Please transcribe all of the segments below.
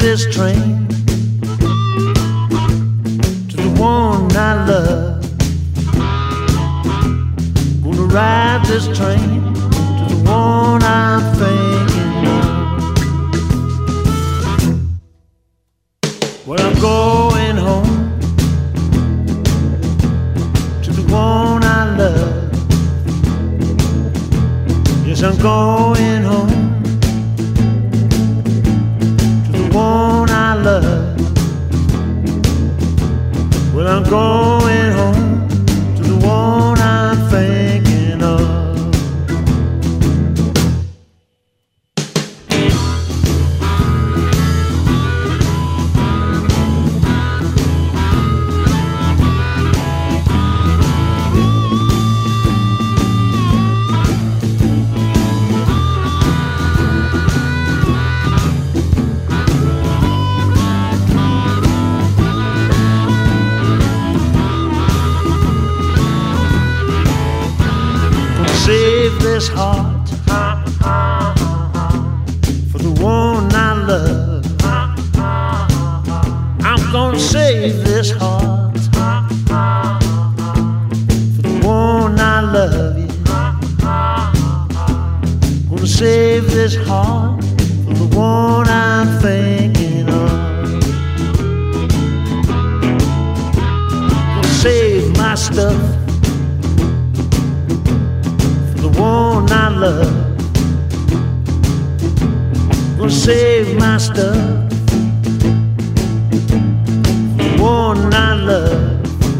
this train to the one I love. Gonna ride this train to the one I'm thinking of. Well, I'm going home to the one I love. Yes, I'm going home to the one I love. Well, I'm going home to the one I'm thinking of. Save this heart for the one I love. I'm gonna save this heart for the one I love. Yeah. Gonna save this heart for the one I'm thinking of. Gonna save my stuff, the one I love. Gonna save my stuff, the one I love.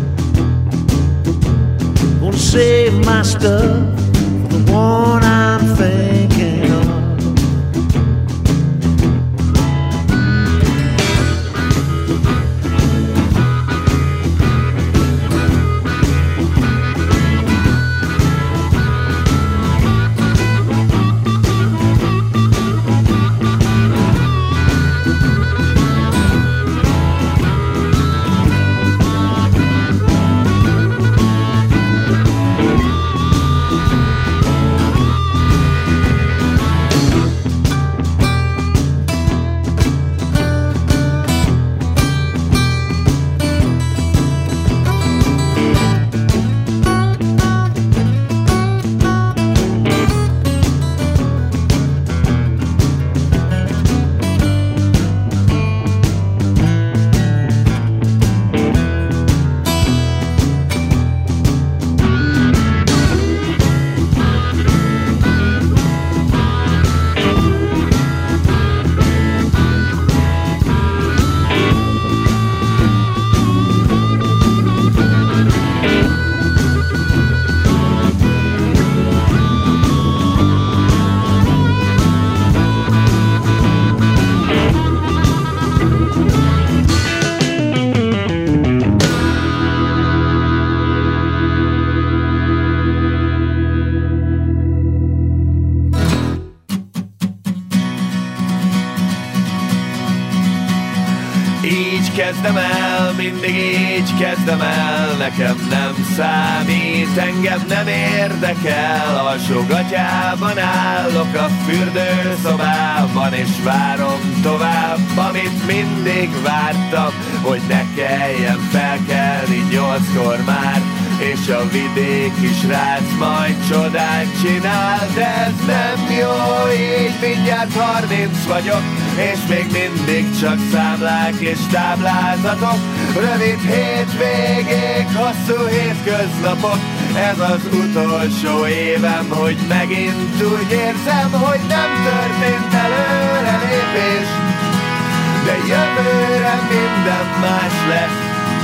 Gonna save my stuff, the one I'm thinking of. Így kezdem el, mindig így kezdem el. Nekem nem számít, engem nem érdekel. Alsógatyában állok a fürdőszobában, és várom tovább, amit mindig vártam, hogy ne kelljen felkelni 8-kor már, és a vidéki srác majd csodát csinál. De ez nem jó, így mindjárt 30 vagyok, és még mindig csak számlák és táblázatok. Rövid hétvégék, hosszú hétköznapok. Ez az utolsó évem, hogy megint úgy érzem, hogy nem történt előrelépés, de jövőre minden más lesz.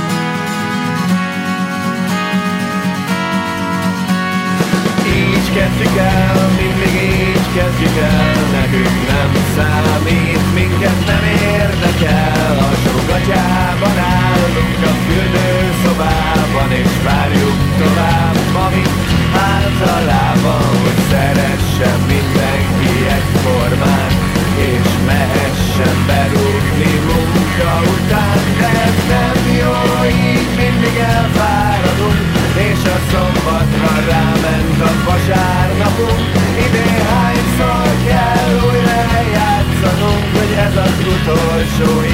Így kezdjük el, mindig így kezdjük el. Nekünk nem számít, minket nem érdekel. Alsógatyában állunk a fürdőszobában, és várjuk tovább, amit általában, hogy szeressen mindenki egyformán, és mehessen berúgni munka után. De ez nem jó, így mindig elfáradunk, és a szombatra ráment a vasárnapunk. Idén hányszor kell újra játszanunk, hogy ez az utolsó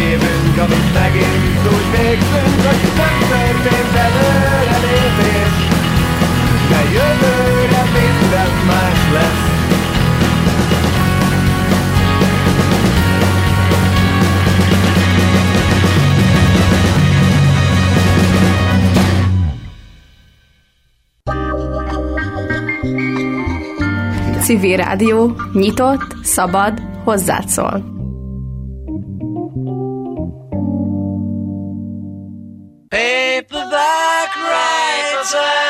Civil Rádió, nyitott, szabad, hozzád szól. Paperback writer.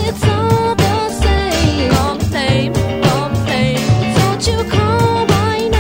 Call my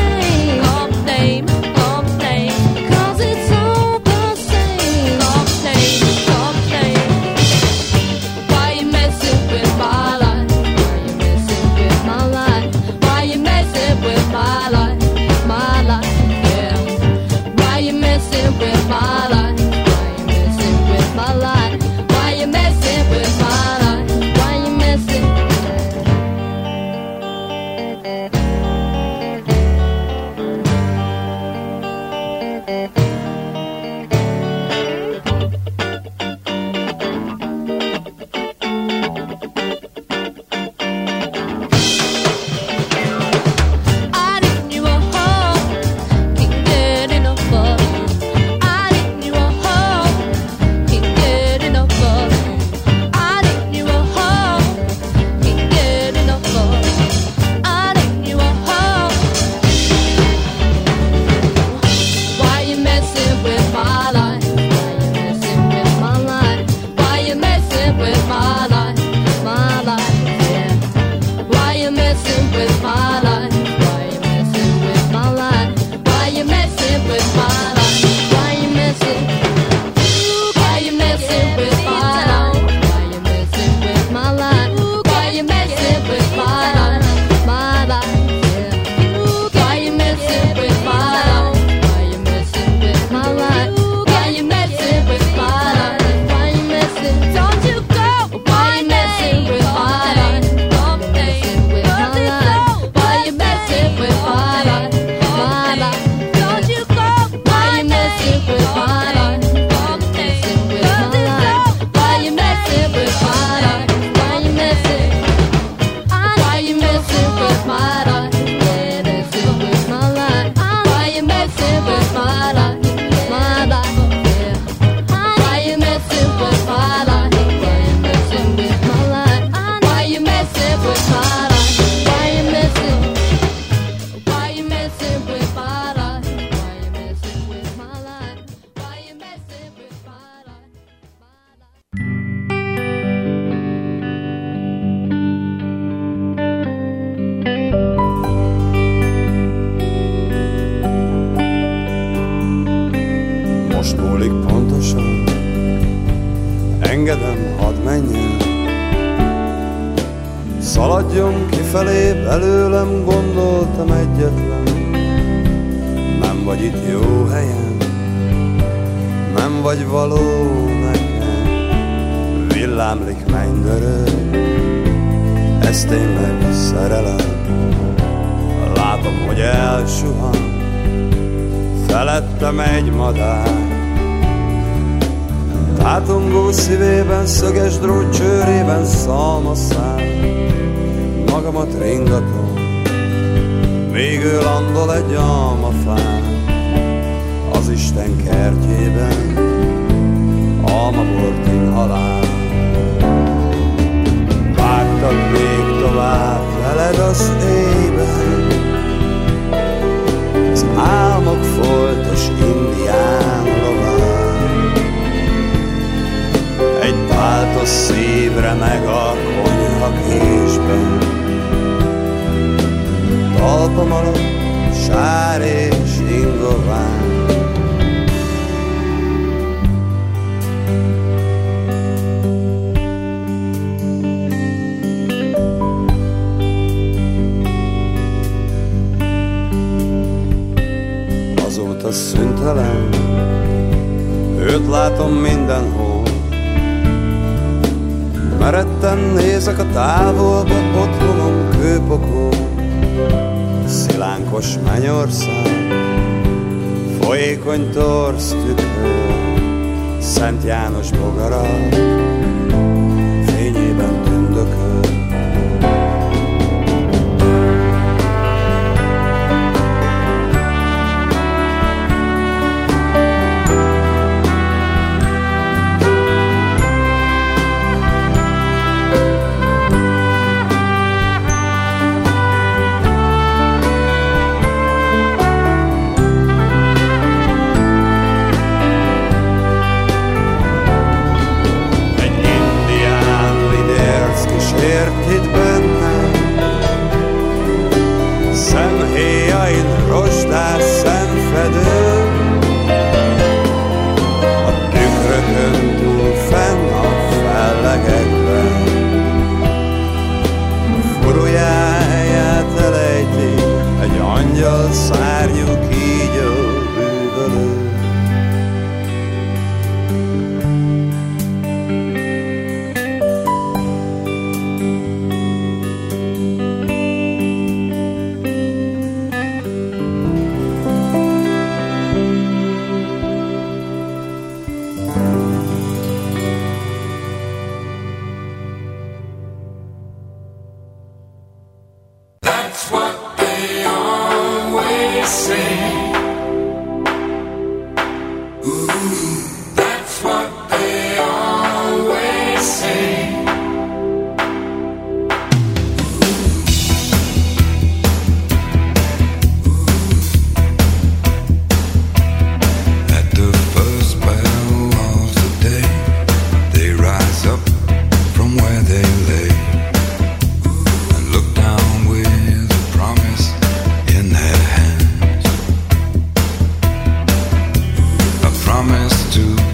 engedem, hadd menjen. Szaladjon kifelé, belőlem gondoltam egyetlen. Nem vagy itt jó helyen, nem vagy való nekem. Villámlik mennydörög, ez tényleg szerelem. Látom, hogy elsuhan felettem egy madár. Tátongó szívében, szöges drót csőrében szalmaszál. Magamat ringatom, végül landol egy almafán. Az Isten kertjében almabort inhalál. Vágtak még tovább veled az éjben, az álmok foltos indián lován. Egy páltos szívre meg a konyha késben, talpam alatt sár és ingován. Azóta szüntelen, őt látom mindenhol. Meretten nézek a távolba, otthonom kőpokol. Szilánkos mennyország, folyékony torz tükör, Szent János bogara fényében tündököl.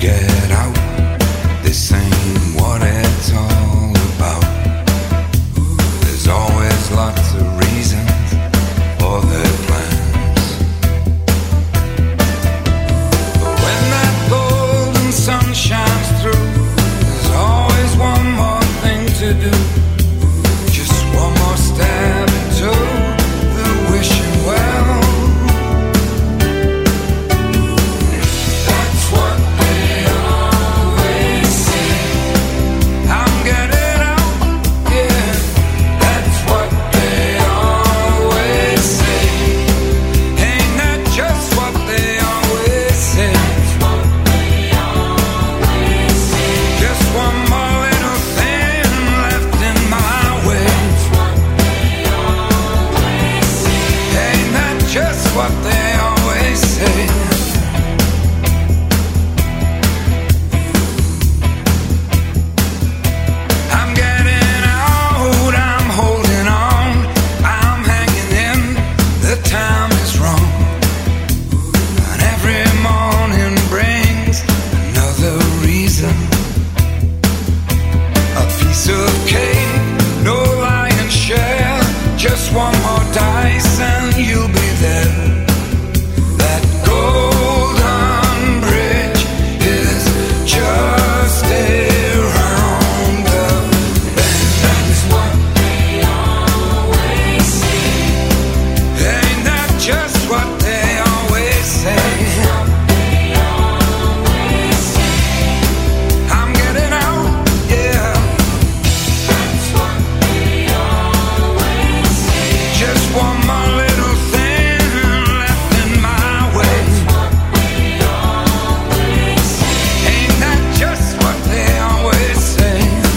get out. This ain't what it's all about. There's always lots of reasons for their plans. But when that golden sun shines through, there's always one more thing to do. Just one more step into the wishing well. That's what they always say. I'm getting out, yeah. That's what they always say. Ain't that just what they always say? Just one more little thing left in my way. Ain't that just what they always say? I'm getting out, I'm holding on, I'm hanging in, the time is wrong. And every morning brings another reason. A piece of cake, no lion's share, just one more dice and you'll be there. That golden bridge is just around the bend. That's what they always say. Ain't that just what they always say? I'm getting out, yeah. That's what they always say. Just one more little thing left in my way. Ain't that just what they always say?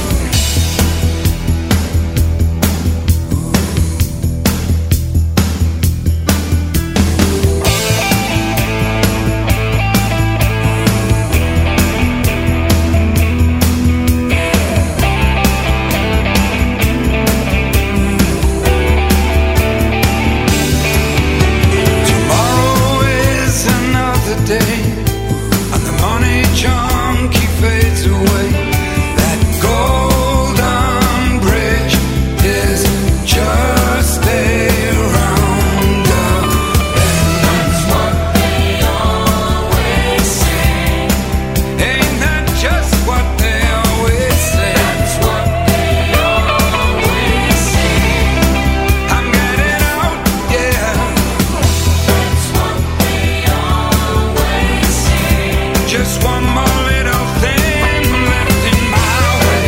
Tomorrow is another day, and the money junkie fades away. That golden bridge is just around the bend. That's what they always say. Ain't that just what they always say? That's what they always say. I'm getting out, yeah. That's what they always say. Just one more little thing left in my way.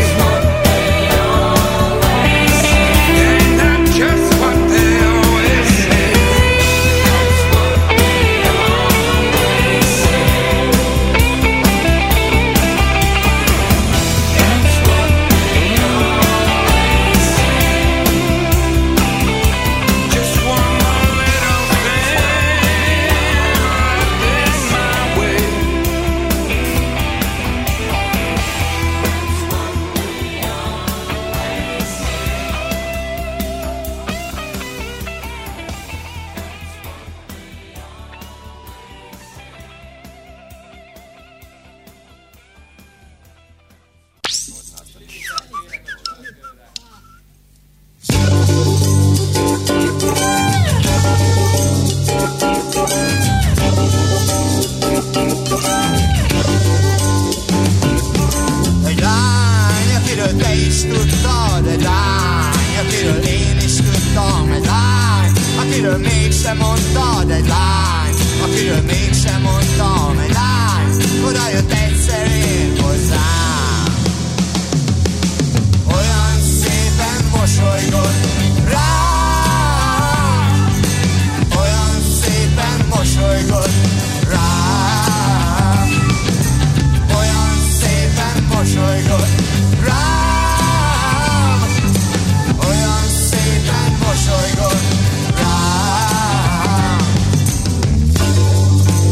Ain't that just what they always say? Just one more little thing left in my way. Egy lány, akiről te is tudtad, egy lány, akiről én is tudtam, egy lány, akiről mégsem mondtad, egy lány, akiről mégsem mondtam, egy lány, oda jött egyszer én hozzám. Olyan szépen mosolygott rám, olyan szépen mosolygott rám, olyan szépen mosolygott rám, olyan szépen mosolygott rám.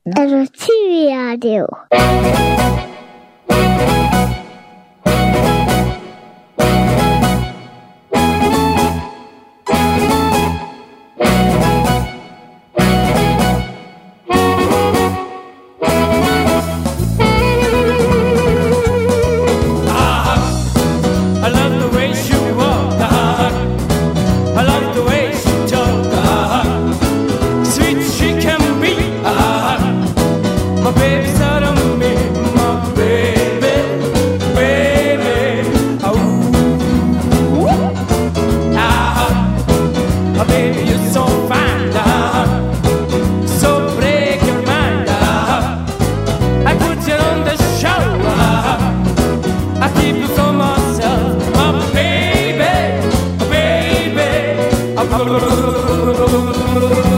RCV Radio. Oh,